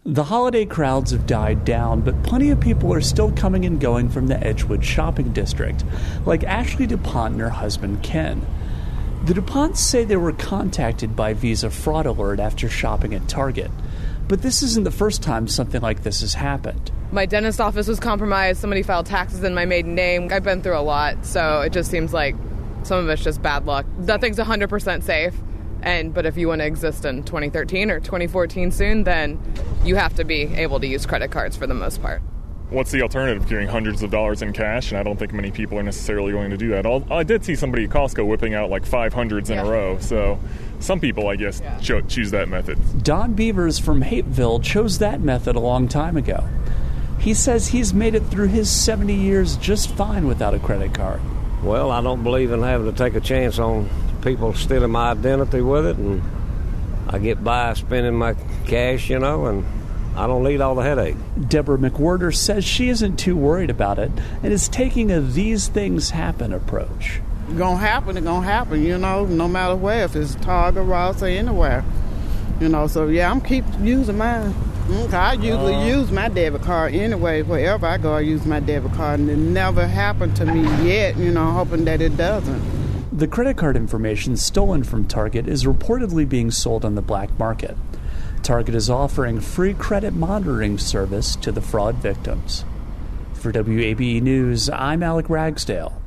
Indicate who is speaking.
Speaker 1: The holiday crowds have died down, but plenty of people are still coming and going from the Edgewood shopping district, like Ashley DuPont and her husband Ken. The DuPonts say they were contacted by Visa Fraud Alert after shopping at Target, but this isn't the first time something like this has happened.
Speaker 2: My dentist office was compromised, somebody filed taxes in my maiden name. I've been through a lot, so it just seems like some of it's just bad luck. Nothing's 100% safe. But if you want to exist in 2013 or 2014 soon, then you have to be able to use credit cards for the most part.
Speaker 3: What's the alternative? Carrying hundreds of dollars in cash, and I don't think many people are necessarily going to do that. I did see somebody at Costco whipping out like 500s in a row, so some people, I guess, choose that method.
Speaker 1: Don Beavers from Hapeville chose that method a long time ago. He says he's made it through his 70 years just fine without a credit card.
Speaker 4: Well, I don't believe in having to take a chance on people stealing my identity with it, and I get by spending my cash, and I don't need all the headache.
Speaker 1: Deborah McWhorter says she isn't too worried about it and is taking a these things happen approach.
Speaker 5: It's going to happen, no matter where, if it's Target, Ross, or anywhere. So yeah, I'm keep using mine. I usually use my debit card anyway. Wherever I go, I use my debit card, and it never happened to me yet, hoping that it doesn't.
Speaker 1: The credit card information stolen from Target is reportedly being sold on the black market. Target is offering free credit monitoring service to the fraud victims. For WABE News, I'm Alec Ragsdale.